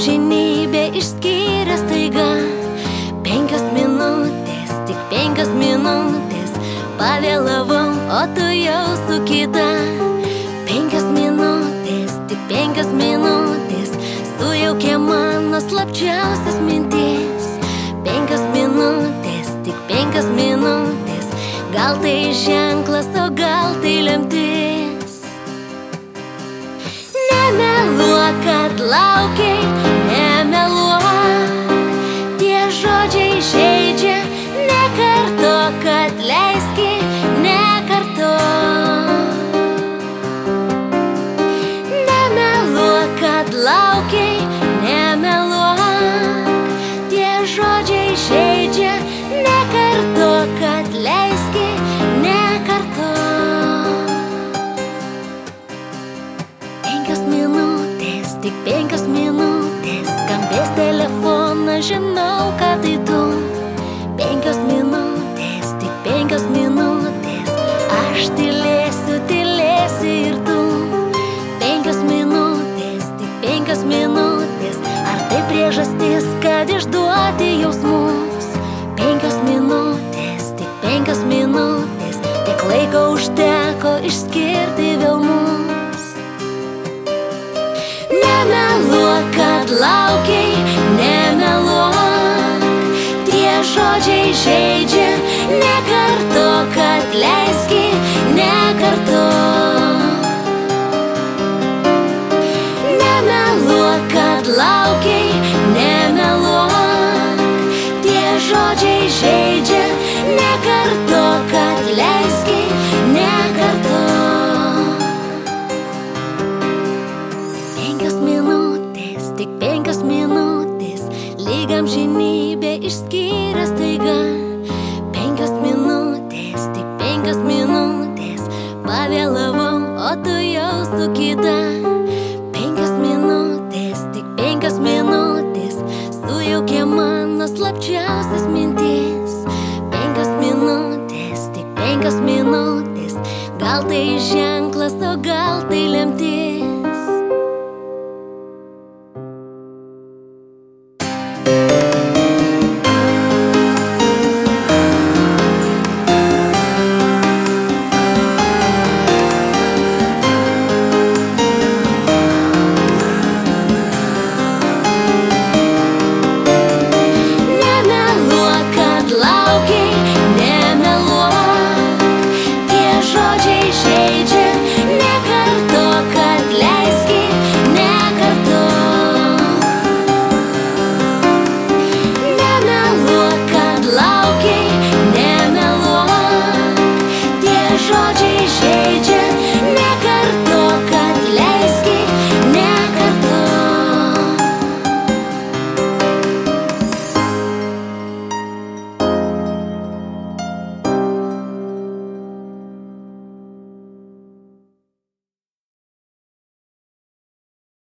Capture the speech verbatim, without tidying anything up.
amžinybė išskyrė staiga. Penkios minutės, tik penkios minutės, pavėlavau, o tu jau su kita. Penkios minutės, tik penkios minutės, sujaukė mano slapčiausias mintis. Penkios minutės, tik penkios minutės, gal tai ženklas, o gal tai lemtis. Nemeluok, kad laukiai, nemeluok, tie žodžiai žeidžia. Nekartok, kad leiski, nekartok. Nemeluok, kad laukiai, nemeluok, tie žodžiai žeidžia. Nekartok, kad leiski, nekartok. Penkios minutės, tik penkios minutės, skambės telefonas, žinau, kad tai tu. Penkios minutės, tik penkios minutės, aš tylėsiu, tylėsi ir tu. Penkios minutės, tik penkios minutės, ar tai priežastis, kad išduoti jausmus? Penkios minutės, tik penkios minutės, tiek laiko užteko išskirti vėl mus. Nemeluok, kad laukiai, nemeluok, tie žodžiai žeidžia. Nekartok, kad leiski, nekartok. Nemeluok, kad laukiai, nemeluok, tie žodžiai žeidžia. Nekartok, kad leiski, nekartok. Penkios minutės, tik penkios minutės, lyg amžinybė išskyrė staiga. Penkios minutės, tik penkios minutės, pavėlavau, o tu jau su kita. Penkios minutės, tik penkios minutės, sujaukė mano slapčiausias mintis. Penkios minutės, tik penkios minutės, gal tai ženklas, o gal tai lemtis.